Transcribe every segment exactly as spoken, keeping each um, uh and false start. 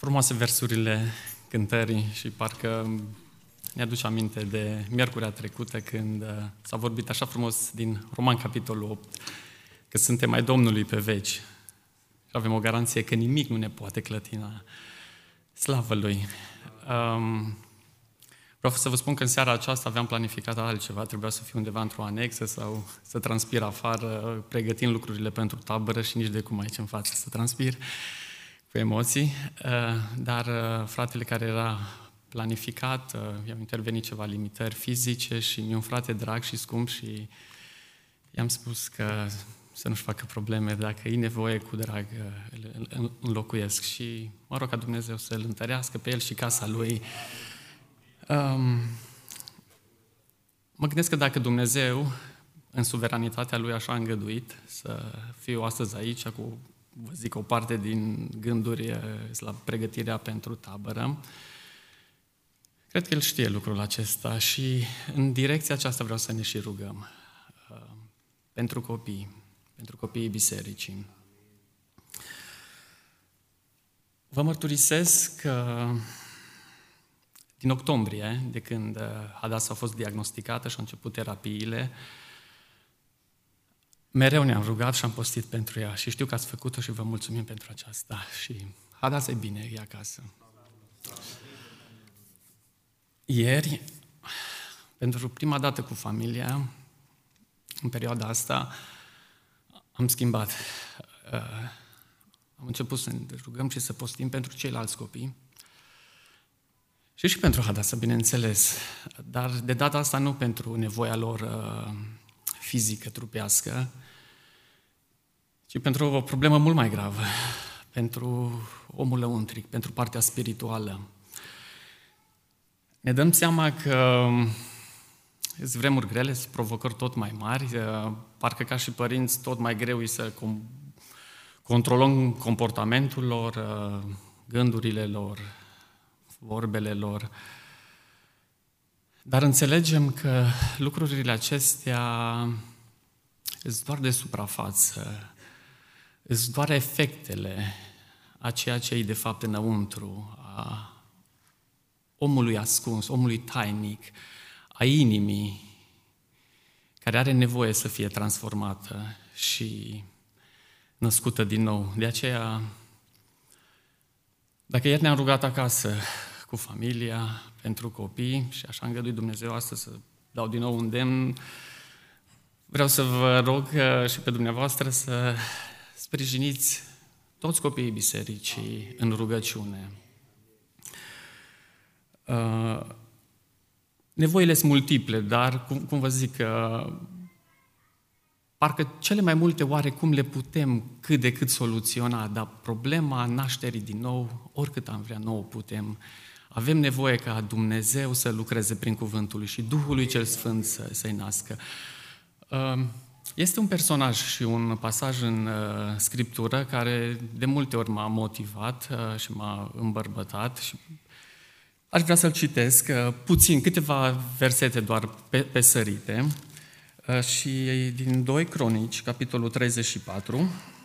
Frumoase versurile cântării și parcă ne aduce aminte de miercurea trecută când s-a vorbit așa frumos din Roman, capitolul opt, că suntem ai Domnului pe veci și avem o garanție că nimic nu ne poate clătina. Slavă Lui! Um, vreau să vă spun că în seara aceasta aveam planificat altceva, trebuia să fiu undeva într-o anexă sau să transpir afară, pregătind lucrurile pentru tabără și nici de cum aici în față să transpir cu emoții, dar fratele care era planificat, i-au intervenit ceva limitări fizice și mi-e un frate drag și scump și i-am spus că să nu-și facă probleme, dacă e nevoie, cu drag îl înlocuiesc și mă rog ca Dumnezeu să-l întărească pe el și casa lui. Um, mă gândesc că dacă Dumnezeu, în suveranitatea lui, așa a îngăduit să fiu astăzi aici cu, vă zic, o parte din gânduri la pregătirea pentru tabără, cred că El știe lucrul acesta și în direcția aceasta vreau să ne și rugăm uh, pentru copii, pentru copiii bisericii. Vă mărturisesc că din octombrie, de când Hadasa a fost diagnosticată și au început terapiile, mereu ne-am rugat și am postit pentru ea și știu că ați făcut-o și vă mulțumim pentru aceasta. Și Hadasa e bine, e acasă. Ieri, pentru prima dată cu familia, în perioada asta, am schimbat. Am început să ne rugăm și să postim pentru ceilalți copii. Și și pentru Hadasa, bineînțeles, dar de data asta nu pentru nevoia lor uh, fizică, trupească, ci pentru o problemă mult mai gravă, pentru omul lăuntric, pentru partea spirituală. Ne dăm seama că sunt vremuri grele, sunt provocări tot mai mari, uh, parcă ca și părinți tot mai greu e să com- controlăm comportamentul lor, uh, gândurile lor, vorbele lor. Dar înțelegem că lucrurile acestea sunt doar de suprafață, sunt doar efectele a ceea ce e de fapt înăuntru, a omului ascuns, omului tainic, a inimii, care are nevoie să fie transformată și născută din nou. De aceea, dacă ieri ne-am rugat acasă cu familia, pentru copii, și așa a îngăduit Dumnezeu astăzi să dau din nou un îndemn, vreau să vă rog și pe dumneavoastră să sprijiniți toți copiii bisericii în rugăciune. Nevoile sunt multiple, dar, cum, cum vă zic, parcă cele mai multe oarecum le putem cât de cât soluționa, dar problema nașterii din nou, oricât am vrea, nu o putem. Avem nevoie ca Dumnezeu să lucreze prin cuvântul lui și Duhului cel Sfânt să, să-i nască. Este un personaj și un pasaj în Scriptură care de multe ori m-a motivat și m-a îmbărbătat și aș vrea să-l citesc, puțin, câteva versete doar pe, pe sărite. Și din doi Cronici, capitolul treizeci și patru,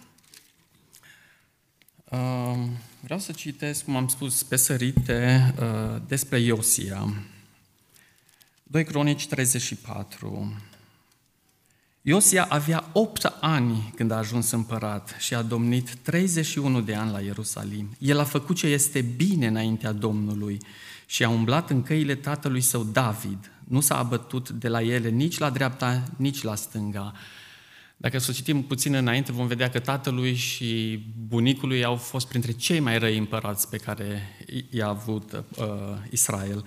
vreau să citesc, cum am spus, pe sărite despre Iosia. doi Cronici treizeci și patru. Iosia avea opt ani când a ajuns împărat și a domnit treizeci și unu de ani la Ierusalim. El a făcut ce este bine înaintea Domnului și a umblat în căile tatălui său David. Nu s-a abătut de la ele nici la dreapta, nici la stânga. Dacă să citim puțin înainte, vom vedea că tatălui și bunicului au fost printre cei mai răi împărați pe care i-a avut uh, Israel.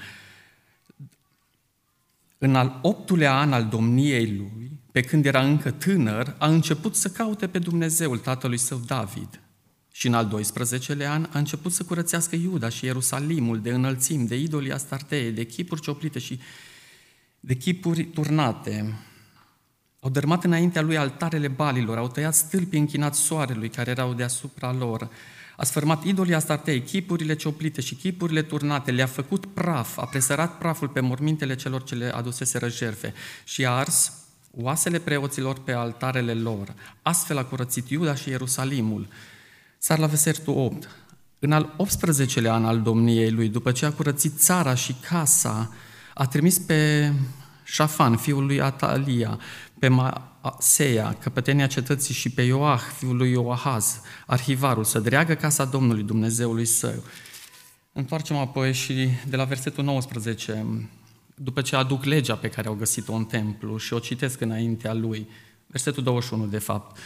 În al optulea an al domniei lui, pe când era încă tânăr, a început să caute pe Dumnezeul tatălui său David. Și în al doisprezecelea an a început să curățească Iuda și Ierusalimul de înălțimi, de idolii Astartei, de chipuri cioplite și de chipuri turnate. Au dărâmat înaintea lui altarele balilor, au tăiat stâlpii închinați soarelui care erau deasupra lor. A sfârmat idolii Astartei, chipurile cioplite și chipurile turnate, le-a făcut praf, a presărat praful pe mormintele celor ce le aduseseră jertfe și a ars oasele preoților pe altarele lor. Astfel a curățit Iuda și Ierusalimul. Sar la versetul opt. În al optsprezecelea an al domniei lui, după ce a curățit țara și casa, a trimis pe Șafan, fiul lui Atalia, pe Maaseia, căpetenia cetății, și pe Ioah, fiul lui Ioahaz, arhivarul, să dreagă casa Domnului Dumnezeului său. Întoarcem apoi și de la versetul nouăsprezece, după ce aduc legea pe care au găsit-o în templu și o citesc înaintea lui, versetul douăzeci și unu de fapt.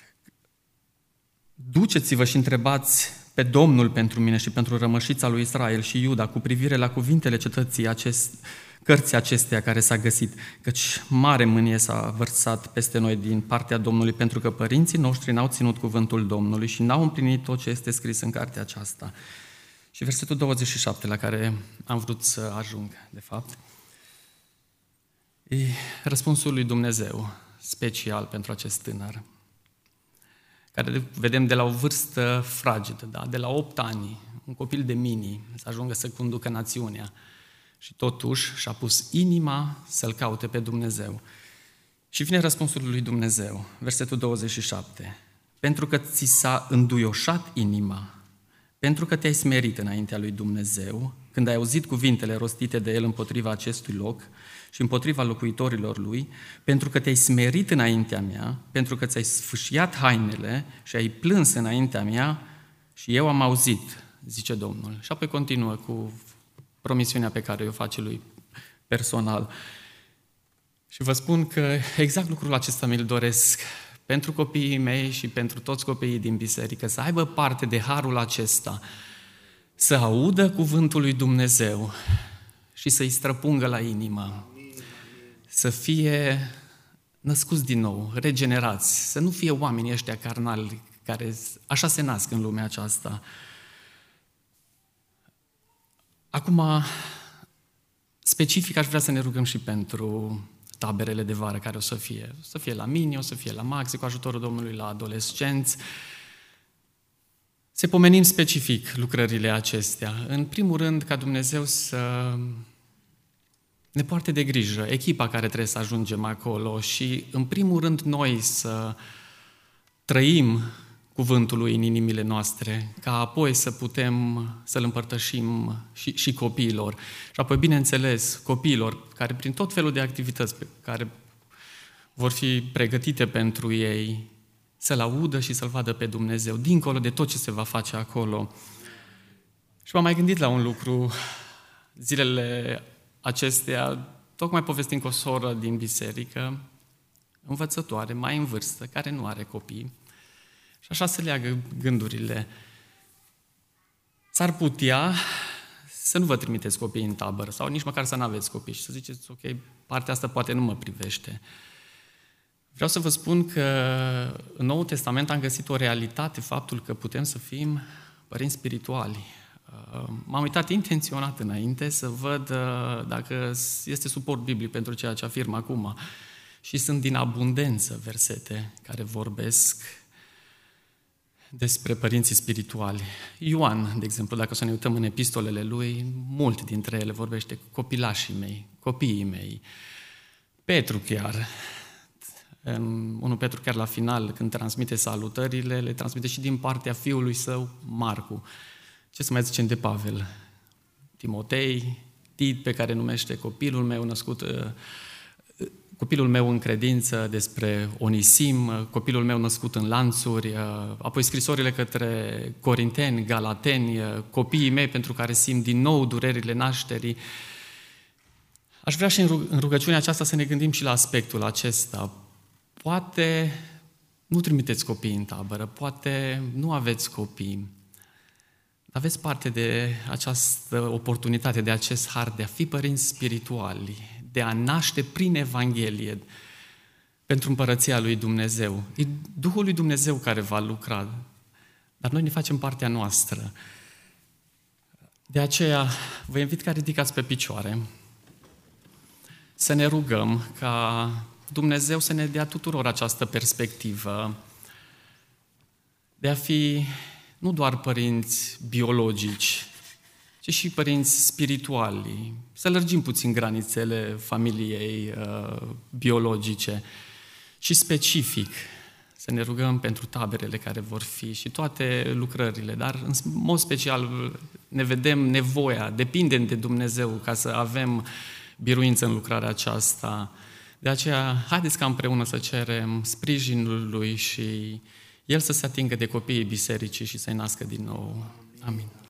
Duceți-vă și întrebați pe Domnul pentru mine și pentru rămășița lui Israel și Iuda cu privire la cuvintele cetății acest, cărții acesteia care s-a găsit, căci mare mânie s-a vărsat peste noi din partea Domnului, pentru că părinții noștri n-au ținut cuvântul Domnului și n-au împlinit tot ce este scris în cartea aceasta. Și versetul douăzeci și șapte, la care am vrut să ajung, de fapt, e răspunsul lui Dumnezeu, special pentru acest tânăr, care vedem de la o vârstă fragedă, da? De la opt ani, un copil de mini, să ajungă să conducă națiunea. Și totuși și-a pus inima să-L caute pe Dumnezeu. Și vine răspunsul lui Dumnezeu, versetul douăzeci și șapte. Pentru că ți s-a înduioșat inima, pentru că te-ai smerit înaintea lui Dumnezeu, când ai auzit cuvintele rostite de El împotriva acestui loc și împotriva locuitorilor lui, pentru că te-ai smerit înaintea mea, pentru că ți-ai sfâșiat hainele și ai plâns înaintea mea și eu am auzit, zice Domnul. Și apoi continuă cu promisiunea pe care o face lui personal. Și vă spun că exact lucrul acesta mi-l doresc pentru copiii mei și pentru toți copiii din biserică, să aibă parte de harul acesta, să audă cuvântul lui Dumnezeu și să-i străpungă la inimă, să fie născuți din nou, regenerați, să nu fie oamenii ăștia carnali care așa se nasc în lumea aceasta. Acum, specific, aș vrea să ne rugăm și pentru taberele de vară care o să fie. O să fie la mini, o să fie la maxi, cu ajutorul Domnului la adolescenți. Se pomenim specific lucrările acestea. În primul rând, ca Dumnezeu să ne poarte de grijă, echipa care trebuie să ajungem acolo și, în primul rând, noi să trăim cuvântul lui în inimile noastre, ca apoi să putem să-l împărtășim și, și copiilor. Și apoi, bineînțeles, copiilor care, prin tot felul de activități pe care vor fi pregătite pentru ei, să-L audă și să-L vadă pe Dumnezeu, dincolo de tot ce se va face acolo. Și m-am mai gândit la un lucru zilele acestea, tocmai povestind cu o soră din biserică, învățătoare, mai în vârstă, care nu are copii, și așa se leagă gândurile. S-ar putea să nu vă trimiteți copiii în tabără sau nici măcar să nu aveți copii și să ziceți, ok, partea asta poate nu mă privește. Vreau să vă spun că în Noul Testament am găsit o realitate, faptul că putem să fim părinți spirituali. M-am uitat intenționat înainte să văd dacă este suport biblic pentru ceea ce afirm acum. Și sunt din abundență versete care vorbesc despre părinții spirituali. Ioan, de exemplu, dacă o să ne uităm în epistolele lui, mult dintre ele vorbește cu copilașii mei, copiii mei. Petru chiar, în unu Petru chiar la final, când transmite salutările, le transmite și din partea fiului său, Marcu. Ce să mai zicem de Pavel? Timotei, Tit, pe care numește copilul meu născut, copilul meu în credință, despre Onisim, copilul meu născut în lanțuri, apoi scrisorile către Corinteni, Galateni, copiii mei pentru care simt din nou durerile nașterii. Aș vrea și în rugăciunea aceasta să ne gândim și la aspectul acesta. Poate nu trimiteți copii în tabără, poate nu aveți copii, aveți parte de această oportunitate, de acest har, de a fi părinți spirituali, de a naște prin Evanghelie pentru împărăția lui Dumnezeu. E Duhul lui Dumnezeu care va lucra, dar noi ne facem partea noastră. De aceea vă invit ca ridicați pe picioare, să ne rugăm ca Dumnezeu să ne dea tuturor această perspectivă de a fi nu doar părinți biologici, ci și părinți spirituali. Să lărgim puțin granițele familiei uh, biologice și specific să ne rugăm pentru taberele care vor fi și toate lucrările, dar în mod special ne vedem nevoia, depindem de Dumnezeu ca să avem biruință în lucrarea aceasta. De aceea, haideți ca împreună să cerem sprijinul Lui și El să se atingă de copiii bisericii și să-i nască din nou. Amin.